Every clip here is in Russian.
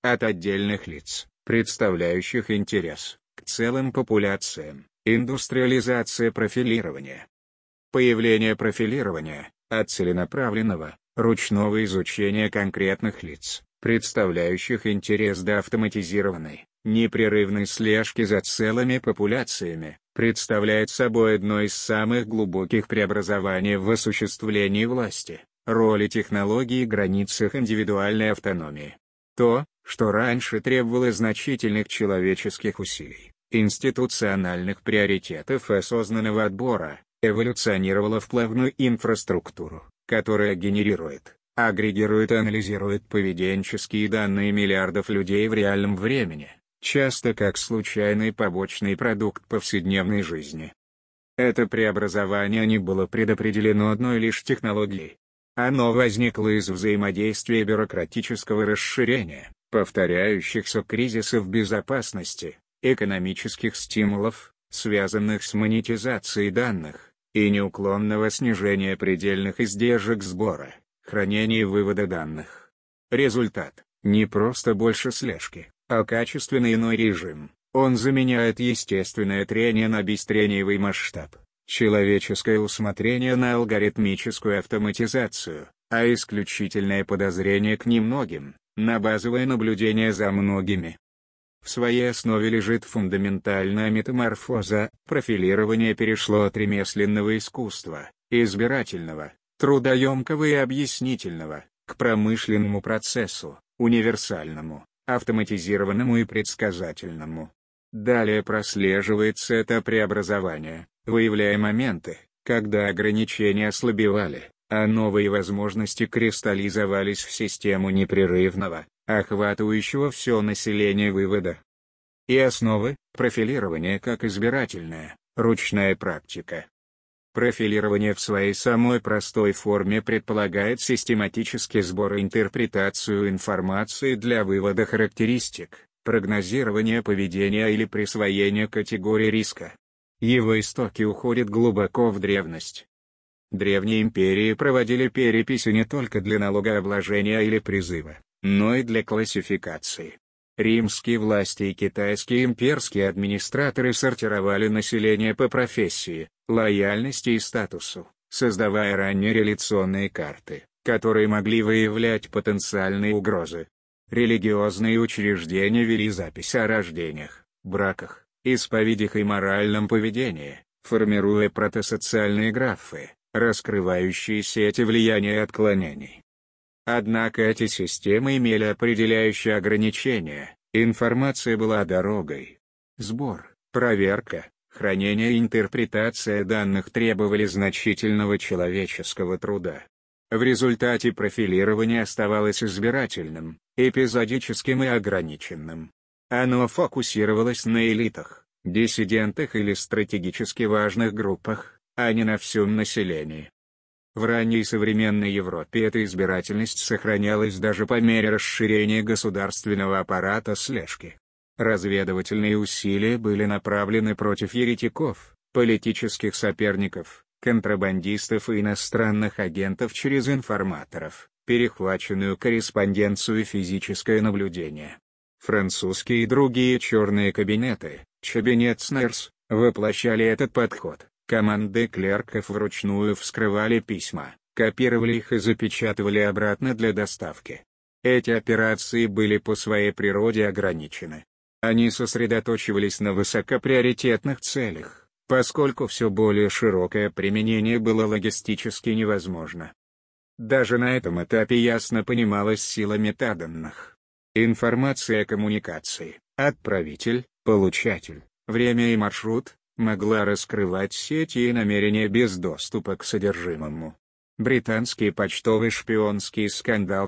от отдельных лиц, представляющих интерес, к целым популяциям. Индустриализация профилирования. Появление профилирования, от целенаправленного, ручного изучения конкретных лиц, представляющих интерес, до автоматизированной, непрерывной слежки за целыми популяциями, представляет собой одно из самых глубоких преобразований в осуществлении власти, роли технологий и границах индивидуальной автономии. То, что раньше требовало значительных человеческих усилий, институциональных приоритетов и осознанного отбора, эволюционировало в плавную инфраструктуру, которая генерирует, агрегирует и анализирует поведенческие данные миллиардов людей в реальном времени, часто как случайный побочный продукт повседневной жизни. Это преобразование не было предопределено одной лишь технологией. Оно возникло из взаимодействия бюрократического расширения, повторяющихся кризисов безопасности, экономических стимулов, связанных с монетизацией данных, и неуклонного снижения предельных издержек сбора, хранения и вывода данных. Результат – не просто больше слежки, а качественно иной режим. Он заменяет естественное трение на бестрениевый масштаб, человеческое усмотрение на алгоритмическую автоматизацию, а исключительное подозрение к немногим, на базовое наблюдение за многими. В своей основе лежит фундаментальная метаморфоза. Профилирование перешло от ремесленного искусства, избирательного, трудоемкого и объяснительного, к промышленному процессу, универсальному, автоматизированному и предсказательному. Далее прослеживается это преобразование, выявляя моменты, когда ограничения ослабевали, а новые возможности кристаллизовались в систему непрерывного, охватывающего все население вывода. И основы – профилирование как избирательная, ручная практика. Профилирование в своей самой простой форме предполагает систематический сбор и интерпретацию информации для вывода характеристик, прогнозирования поведения или присвоения категории риска. Его истоки уходят глубоко в древность. Древние империи проводили переписи не только для налогообложения или призыва, но и для классификации. Римские власти и китайские имперские администраторы сортировали население по профессии, лояльности и статусу, создавая ранние реляционные карты, которые могли выявлять потенциальные угрозы. Религиозные учреждения вели запись о рождениях, браках, исповедях и моральном поведении, формируя протосоциальные графы, раскрывающие сети влияния и отклонений. Однако эти системы имели определяющие ограничения. Информация была дорогой. Сбор, проверка, хранение и интерпретация данных требовали значительного человеческого труда. В результате профилирование оставалось избирательным, эпизодическим и ограниченным. Оно фокусировалось на элитах, диссидентах или стратегически важных группах, а не на всем населении. В ранней современной Европе эта избирательность сохранялась даже по мере расширения государственного аппарата слежки. Разведывательные усилия были направлены против еретиков, политических соперников, контрабандистов и иностранных агентов через информаторов, перехваченную корреспонденцию и физическое наблюдение. Французские и другие черные кабинеты, «Кабинетснерс», воплощали этот подход. Команды клерков вручную вскрывали письма, копировали их и запечатывали обратно для доставки. Эти операции были по своей природе ограничены. Они сосредоточивались на высокоприоритетных целях, поскольку все более широкое применение было логистически невозможно. Даже на этом этапе ясно понималась сила метаданных. Информация о коммуникации, отправитель, получатель, время и маршрут, могла раскрывать сети и намерения без доступа к содержимому. Британский почтовый шпионский скандал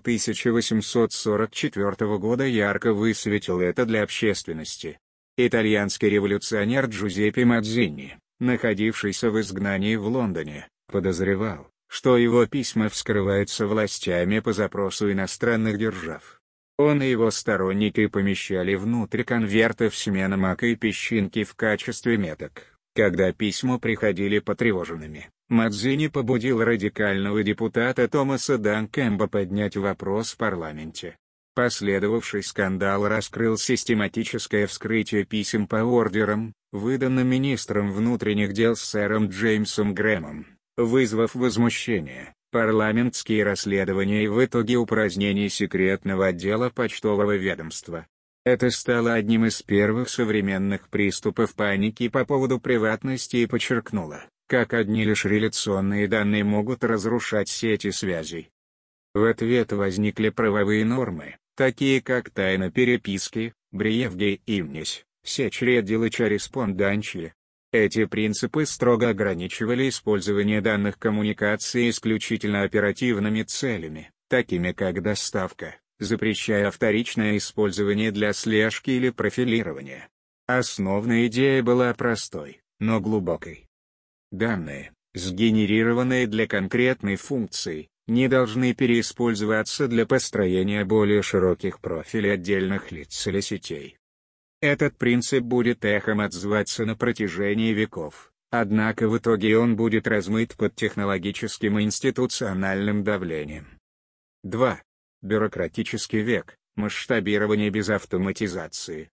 1844 года ярко высветил это для общественности. Итальянский революционер Джузеппе Маззини, находившийся в изгнании в Лондоне, подозревал, что его письма вскрываются властями по запросу иностранных держав. Он и его сторонники помещали внутрь конвертов семена мака и песчинки в качестве меток. Когда письма приходили потревоженными, Маззини побудил радикального депутата Томаса Данкемба поднять вопрос в парламенте. Последовавший скандал раскрыл систематическое вскрытие писем по ордерам, выданным министром внутренних дел сэром Джеймсом Грэмом, вызвав возмущение, парламентские расследования и в итоге упразднение секретного отдела почтового ведомства. Это стало одним из первых современных приступов паники по поводу приватности и подчеркнуло, как одни лишь реляционные данные могут разрушать сети связей. В ответ возникли правовые нормы, такие как тайна переписки, бревги имнись, secret correspondence. Эти принципы строго ограничивали использование данных коммуникации исключительно оперативными целями, такими как доставка, запрещая вторичное использование для слежки или профилирования. Основная идея была простой, но глубокой. Данные, сгенерированные для конкретной функции, не должны переиспользоваться для построения более широких профилей отдельных лиц или сетей. Этот принцип будет эхом отзываться на протяжении веков, однако в итоге он будет размыт под технологическим и институциональным давлением. 2. Бюрократический век, масштабирование без автоматизации.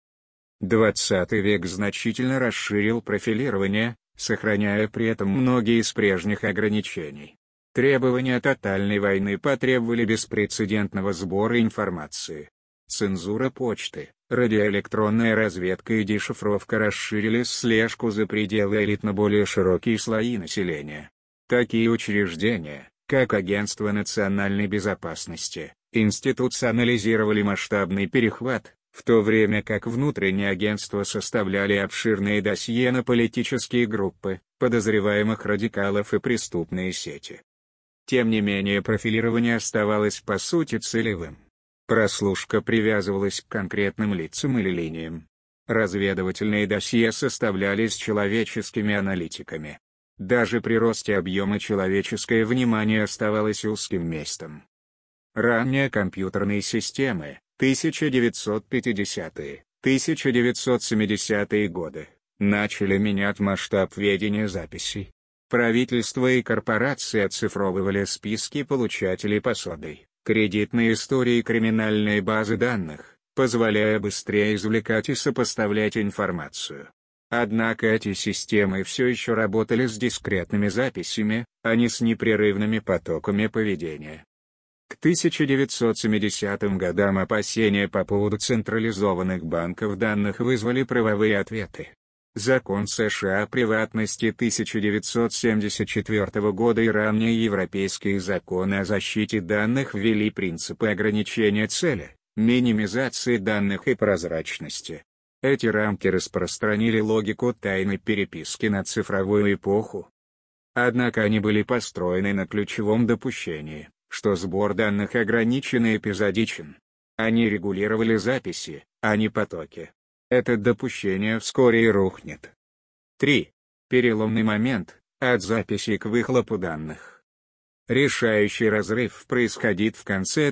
20 век значительно расширил профилирование, сохраняя при этом многие из прежних ограничений. Требования тотальной войны потребовали беспрецедентного сбора информации. Цензура почты, радиоэлектронная разведка и дешифровка расширили слежку за пределы элит на более широкие слои населения. Такие учреждения, как Агентство национальной безопасности, институционализировали масштабный перехват, в то время как внутренние агентства составляли обширные досье на политические группы, подозреваемых радикалов и преступные сети. Тем не менее профилирование оставалось по сути целевым. Прослушка привязывалась к конкретным лицам или линиям. Разведывательные досье составлялись человеческими аналитиками. Даже при росте объема человеческое внимание оставалось узким местом. Ранние компьютерные системы, 1950-е, 1970-е годы, начали менять масштаб ведения записей. Правительства и корпорации оцифровывали списки получателей пособий, кредитные истории и криминальные базы данных, позволяя быстрее извлекать и сопоставлять информацию. Однако эти системы все еще работали с дискретными записями, а не с непрерывными потоками поведения. К 1970 годам опасения по поводу централизованных банков данных вызвали правовые ответы. Закон США о приватности 1974 года и ранние европейские законы о защите данных ввели принципы ограничения цели, минимизации данных и прозрачности. Эти рамки распространили логику тайной переписки на цифровую эпоху. Однако они были построены на ключевом допущении, что сбор данных ограничен и эпизодичен. Они регулировали записи, а не потоки. Это допущение вскоре и рухнет. 3. Переломный момент, от записи к выхлопу данных. Решающий разрыв происходит в конце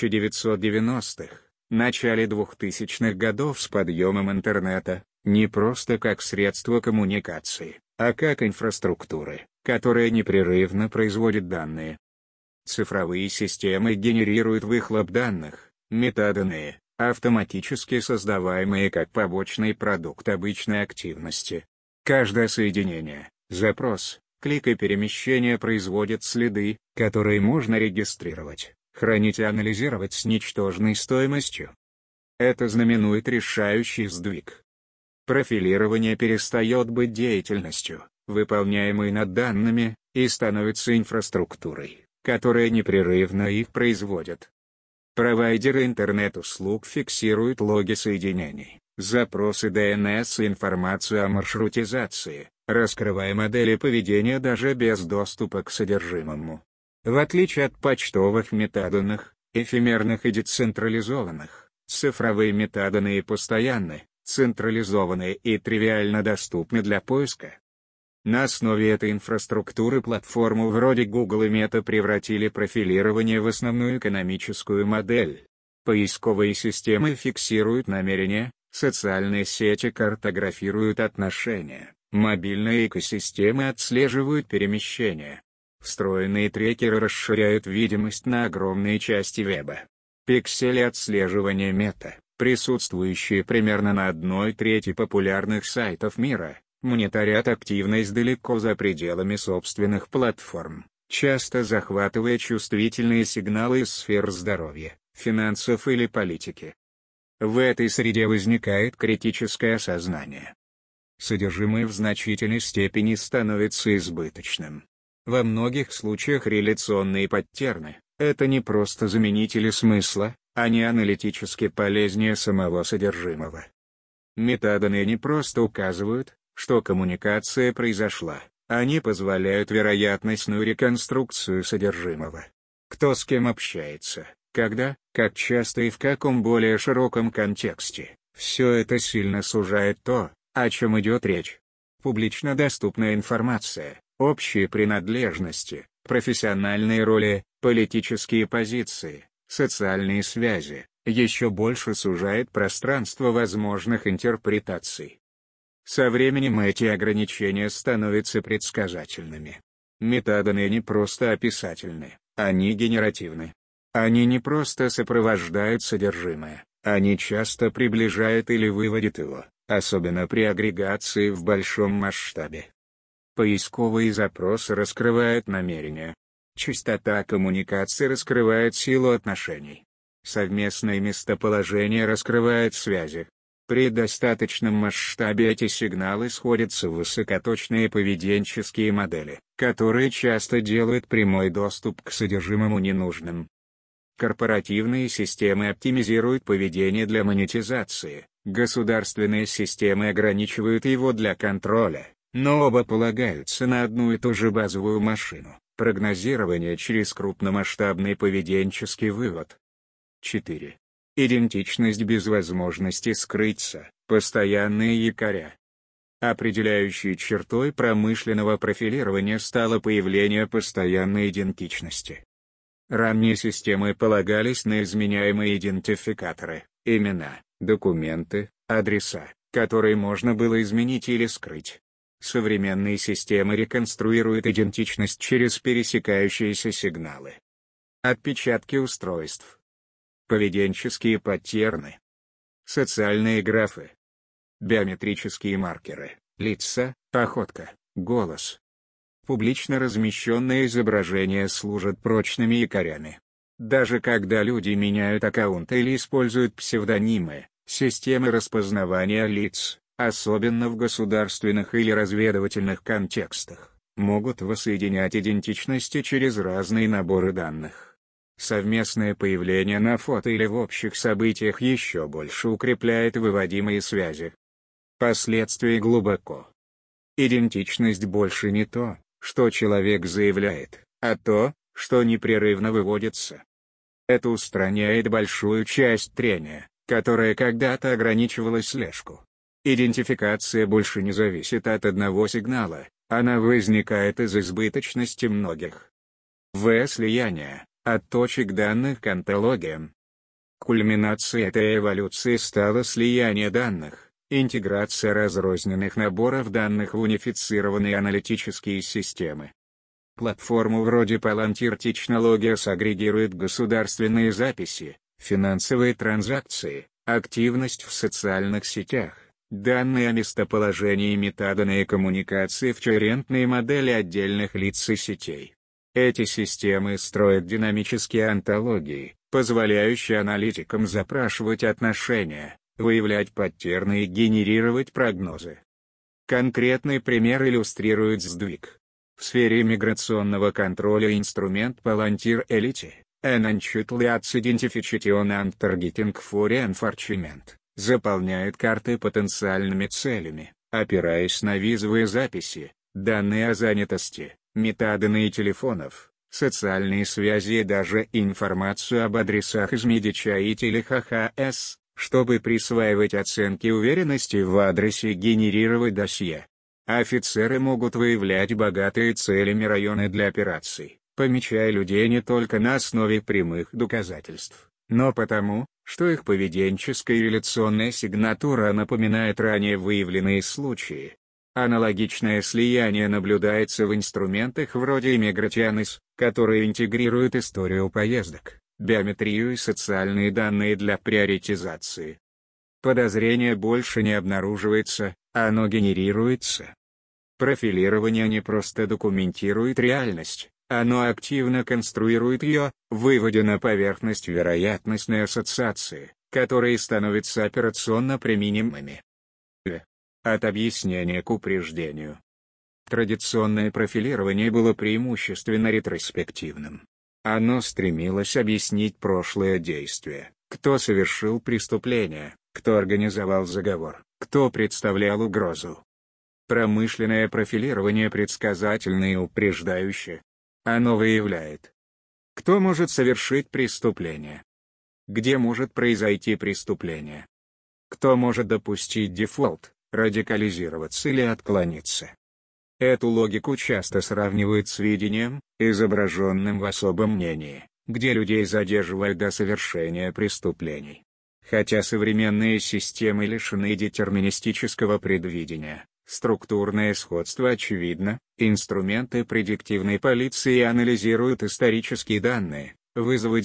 1990-х, начале 2000-х годов с подъемом интернета, не просто как средство коммуникации, а как инфраструктуры, которая непрерывно производит данные. Цифровые системы генерируют выхлоп данных, метаданные, автоматически создаваемые как побочный продукт обычной активности. Каждое соединение, запрос, клик и перемещение производят следы, которые можно регистрировать, хранить и анализировать с ничтожной стоимостью. Это знаменует решающий сдвиг. Профилирование перестает быть деятельностью, выполняемой над данными, и становится инфраструктурой, которая непрерывно их производит. Провайдеры интернет-услуг фиксируют логи соединений, запросы DNS и информацию о маршрутизации, раскрывая модели поведения даже без доступа к содержимому. В отличие от почтовых метаданных, эфемерных и децентрализованных, цифровые метаданные постоянны, централизованы и тривиально доступны для поиска. На основе этой инфраструктуры платформу вроде Google и Meta превратили профилирование в основную экономическую модель. Поисковые системы фиксируют намерения, социальные сети картографируют отношения, мобильные экосистемы отслеживают перемещения. Встроенные трекеры расширяют видимость на огромные части веба. Пиксели отслеживания мета, присутствующие примерно на 1/3 популярных сайтов мира, мониторят активность далеко за пределами собственных платформ, часто захватывая чувствительные сигналы из сфер здоровья, финансов или политики. В этой среде возникает критическое осознание. Содержимое в значительной степени становится избыточным. Во многих случаях реляционные паттерны — это не просто заменители смысла, они аналитически полезнее самого содержимого. Метаданные не просто указывают, что коммуникация произошла, они позволяют вероятностную реконструкцию содержимого. Кто с кем общается, когда, как часто и в каком более широком контексте, все это сильно сужает то, о чем идет речь. Публично доступная информация, общие принадлежности, профессиональные роли, политические позиции, социальные связи, еще больше сужает пространство возможных интерпретаций. Со временем эти ограничения становятся предсказательными. Метаданные не просто описательны, они генеративны. Они не просто сопровождают содержимое, они часто приближают или выводят его, особенно при агрегации в большом масштабе. Поисковые запросы раскрывают намерения. Частота коммуникации раскрывает силу отношений. Совместное местоположение раскрывает связи. При достаточном масштабе эти сигналы сходятся в высокоточные поведенческие модели, которые часто делают прямой доступ к содержимому ненужным. Корпоративные системы оптимизируют поведение для монетизации, государственные системы ограничивают его для контроля, но оба полагаются на одну и ту же базовую машину — прогнозирование через крупномасштабный поведенческий вывод. 4. Идентичность без возможности скрыться, постоянные якоря. Определяющей чертой промышленного профилирования стало появление постоянной идентичности. Ранние системы полагались на изменяемые идентификаторы, имена, документы, адреса, которые можно было изменить или скрыть. Современные системы реконструируют идентичность через пересекающиеся сигналы. Отпечатки устройств. Поведенческие паттерны. Социальные графы. Биометрические маркеры, лица, походка, голос. Публично размещенные изображения служат прочными якорями. Даже когда люди меняют аккаунты или используют псевдонимы, системы распознавания лиц, особенно в государственных или разведывательных контекстах, могут воссоединять идентичности через разные наборы данных. Совместное появление на фото или в общих событиях еще больше укрепляет выводимые связи. Последствия глубоко. Идентичность больше не то, что человек заявляет, а то, что непрерывно выводится. Это устраняет большую часть трения, которая когда-то ограничивала слежку. Идентификация больше не зависит от одного сигнала, она возникает из избыточности многих. Слияние, от точек данных к онтологиям. Кульминацией этой эволюции стало слияние данных, интеграция разрозненных наборов данных в унифицированные аналитические системы. Платформу вроде Palantir Technologies агрегирует государственные записи, финансовые транзакции, активность в социальных сетях, данные о местоположении и метаданные коммуникации в коэрентные модели отдельных лиц и сетей. Эти системы строят динамические онтологии, позволяющие аналитикам запрашивать отношения, выявлять паттерны и генерировать прогнозы. Конкретный пример иллюстрирует сдвиг. В сфере миграционного контроля инструмент Palantir Elite, Enhanced Identification and Targeting for Enforcement, заполняет карты потенциальными целями, опираясь на визовые записи, данные о занятости, метаданные телефонов, социальные связи и даже информацию об адресах из Медичаит или ХХС, чтобы присваивать оценки уверенности в адресе и генерировать досье. Офицеры могут выявлять богатые целями районы для операций, помечая людей не только на основе прямых доказательств, но потому, что их поведенческая и реляционная сигнатура напоминает ранее выявленные случаи. Аналогичное слияние наблюдается в инструментах вроде Immigration, которые интегрируют историю поездок, биометрию и социальные данные для приоритизации. Подозрение больше не обнаруживается, оно генерируется. Профилирование не просто документирует реальность, оно активно конструирует ее, выводя на поверхность вероятностные ассоциации, которые становятся операционно применимыми. От объяснения к упреждению. Традиционное профилирование было преимущественно ретроспективным. Оно стремилось объяснить прошлое действие, кто совершил преступление, кто организовал заговор, кто представлял угрозу. Промышленное профилирование предсказательно и упреждающе. Оно выявляет, кто может совершить преступление, где может произойти преступление, кто может допустить дефолт, радикализироваться или отклониться. Эту логику часто сравнивают с видением, изображенным в особом мнении, где людей задерживают до совершения преступлений. Хотя современные системы лишены детерминистического предвидения, структурное сходство очевидно, инструменты предиктивной полиции анализируют исторические данные, вызовы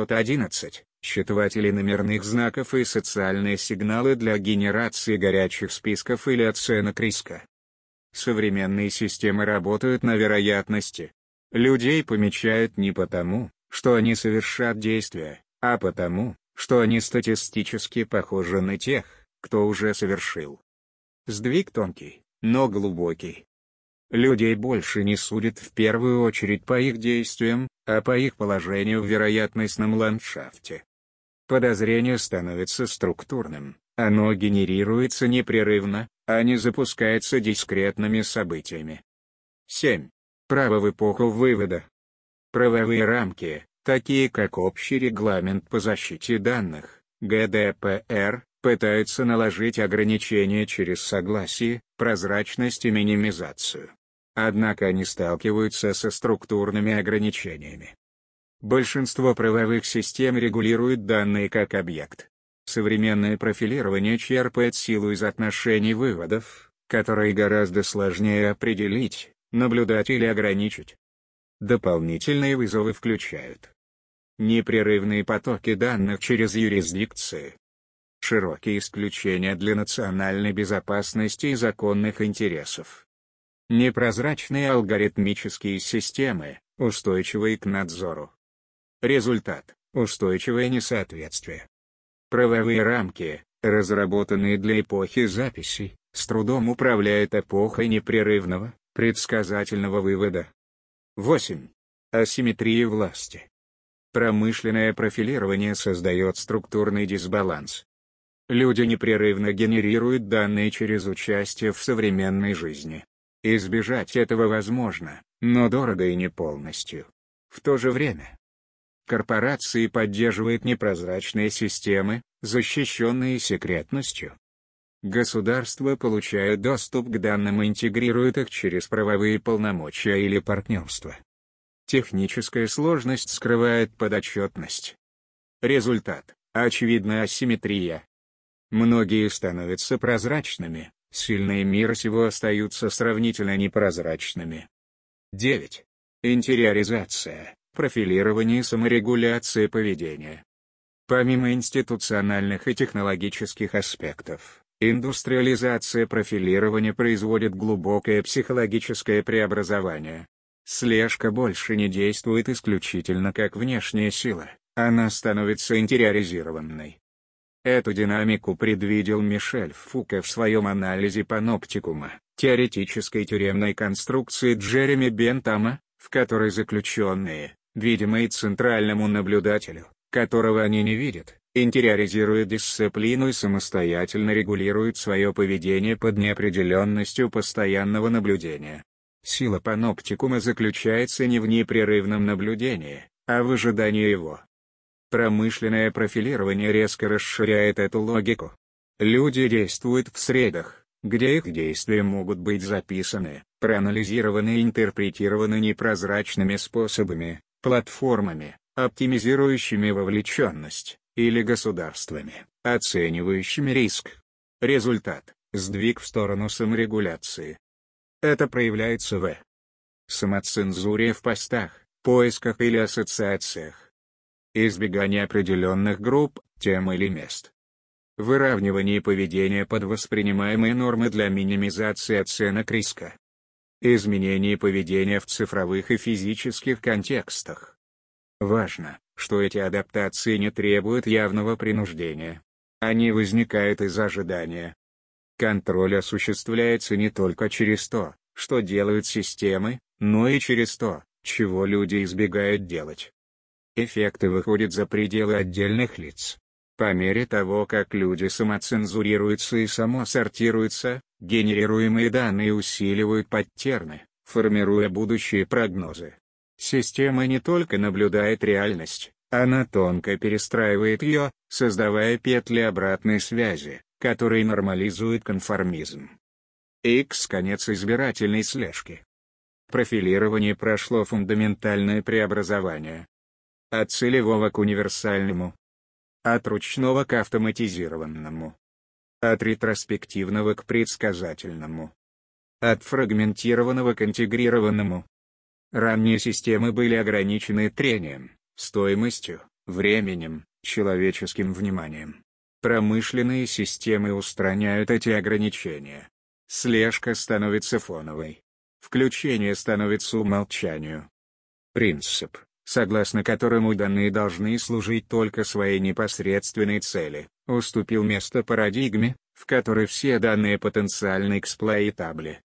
911, считыватели номерных знаков и социальные сигналы для генерации горячих списков или оценок риска. Современные системы работают на вероятности. Людей помечают не потому, что они совершат действия, а потому, что они статистически похожи на тех, кто уже совершил. Сдвиг тонкий, но глубокий. Людей больше не судят в первую очередь по их действиям, а по их положению в вероятностном ландшафте. Подозрение становится структурным, оно генерируется непрерывно, а не запускается дискретными событиями. 7. Право в эпоху вывода. Правовые рамки, такие как общий регламент по защите данных, ГДПР, пытаются наложить ограничения через согласие, прозрачность и минимизацию. Однако они сталкиваются со структурными ограничениями. Большинство правовых систем регулирует данные как объект. Современное профилирование черпает силу из отношений выводов, которые гораздо сложнее определить, наблюдать или ограничить. Дополнительные вызовы включают непрерывные потоки данных через юрисдикции, широкие исключения для национальной безопасности и законных интересов, непрозрачные алгоритмические системы, устойчивые к надзору. Результат – устойчивое несоответствие. Правовые рамки, разработанные для эпохи записей, с трудом управляют эпохой непрерывного, предсказательного вывода. 8. Асимметрия власти. Промышленное профилирование создает структурный дисбаланс. Люди непрерывно генерируют данные через участие в современной жизни. Избежать этого возможно, но дорого и не полностью. В то же время, корпорации поддерживают непрозрачные системы, защищенные секретностью. Государства получают доступ к данным и интегрируют их через правовые полномочия или партнерство. Техническая сложность скрывает подотчетность. Результат – очевидная асимметрия. Многие становятся прозрачными, сильные мира сего остаются сравнительно непрозрачными. 9. Интериоризация, профилирование и саморегуляция поведения. Помимо институциональных и технологических аспектов, индустриализация профилирования производит глубокое психологическое преобразование. Слежка больше не действует исключительно как внешняя сила, она становится интериоризированной. Эту динамику предвидел Мишель Фуко в своем анализе паноптикума, теоретической тюремной конструкции Джереми Бентама, в которой заключенные, видимые центральному наблюдателю, которого они не видят, интериоризируют дисциплину и самостоятельно регулируют свое поведение под неопределенностью постоянного наблюдения. Сила паноптикума заключается не в непрерывном наблюдении, а в ожидании его. Промышленное профилирование резко расширяет эту логику. Люди действуют в средах, где их действия могут быть записаны, проанализированы и интерпретированы непрозрачными способами, платформами, оптимизирующими вовлеченность, или государствами, оценивающими риск. Результат – сдвиг в сторону саморегуляции. Это проявляется в самоцензуре в постах, поисках или ассоциациях. избегание определенных групп, тем или мест, выравнивание поведения под воспринимаемые нормы для минимизации оценок риска, изменение поведения в цифровых и физических контекстах. Важно, что эти адаптации не требуют явного принуждения. Они возникают из ожидания. Контроль осуществляется не только через то, что делают системы, но и через то, чего люди избегают делать. Эффекты выходят за пределы отдельных лиц. По мере того, как люди самоцензурируются и самосортируются, генерируемые данные усиливают паттерны, формируя будущие прогнозы. Система не только наблюдает реальность, она тонко перестраивает ее, создавая петли обратной связи, которые нормализуют конформизм. Конец избирательной слежки. Профилирование прошло фундаментальное преобразование. От целевого к универсальному. От ручного к автоматизированному. От ретроспективного к предсказательному. От фрагментированного к интегрированному. Ранние системы были ограничены трением, стоимостью, временем, человеческим вниманием. Промышленные системы устраняют эти ограничения. Слежка становится фоновой. Включение становится умолчанию. Принцип, согласно которому данные должны служить только своей непосредственной цели, уступил место парадигме, в которой все данные потенциально эксплоитабли.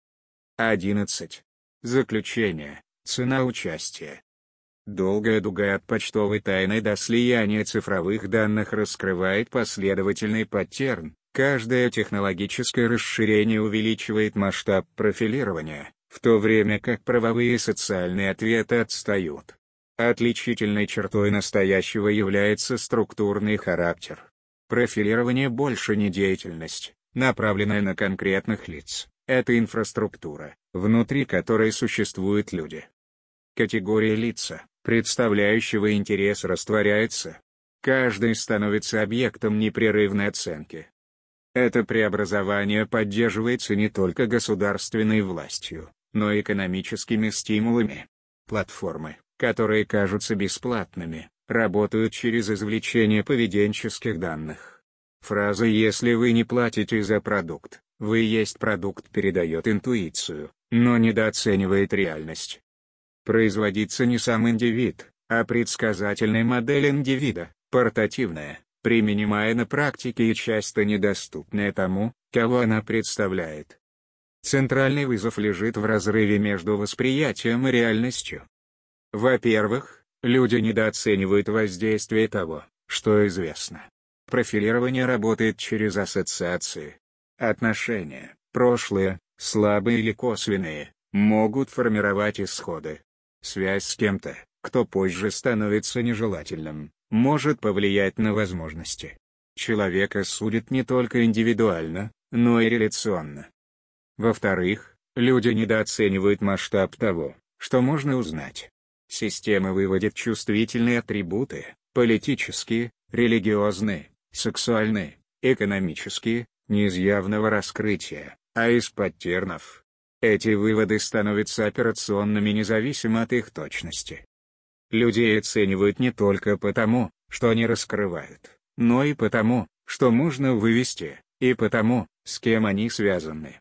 11. Заключение. Цена участия. Долгая дуга от почтовой тайны до слияния цифровых данных раскрывает последовательный паттерн. Каждое технологическое расширение увеличивает масштаб профилирования, в то время как правовые и социальные ответы отстают. Отличительной чертой настоящего является структурный характер. Профилирование больше не деятельность, направленная на конкретных лиц. Это инфраструктура, внутри которой существуют люди. Категория лица, представляющего интерес, растворяется. Каждый становится объектом непрерывной оценки. Это преобразование поддерживается не только государственной властью, но и экономическими стимулами. Платформы, которые кажутся бесплатными, работают через извлечение поведенческих данных. Фраза «если вы не платите за продукт, вы есть продукт» передает интуицию, но недооценивает реальность. Производится не сам индивид, а предсказательная модель индивида, портативная, применимая на практике и часто недоступная тому, кого она представляет. Центральный вызов лежит в разрыве между восприятием и реальностью. Во-первых, люди недооценивают воздействие того, что известно. Профилирование работает через ассоциации. Отношения, прошлые, слабые или косвенные, могут формировать исходы. Связь с кем-то, кто позже становится нежелательным, может повлиять на возможности. Человека судят не только индивидуально, но и реляционно. Во-вторых, люди недооценивают масштаб того, что можно узнать. Система выводит чувствительные атрибуты, политические, религиозные, сексуальные, экономические, не из явного раскрытия, а из паттернов. Эти выводы становятся операционными независимо от их точности. Людей оценивают не только потому, что они раскрывают, но и потому, что можно вывести, и потому, с кем они связаны.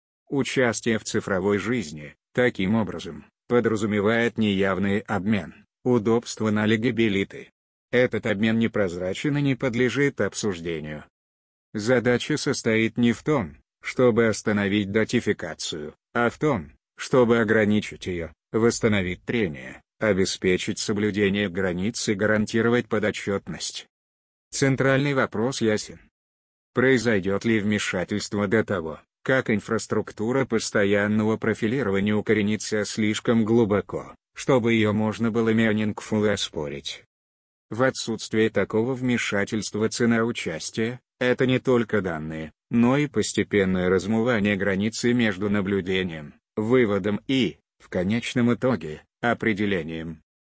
Участие в цифровой жизни, таким образом, подразумевает неявный обмен, удобство на легибилиты. Этот обмен непрозрачен и не подлежит обсуждению. Задача состоит не в том, чтобы остановить датификацию, а в том, чтобы ограничить ее, восстановить трение, обеспечить соблюдение границ и гарантировать подотчетность. Центральный вопрос ясен. Произойдет ли вмешательство до того, как инфраструктура постоянного профилирования укоренится слишком глубоко, чтобы ее можно было meaningful оспорить? В отсутствие такого вмешательства цена участия – это не только данные, но и постепенное размывание границы между наблюдением, выводом и, в конечном итоге, определением.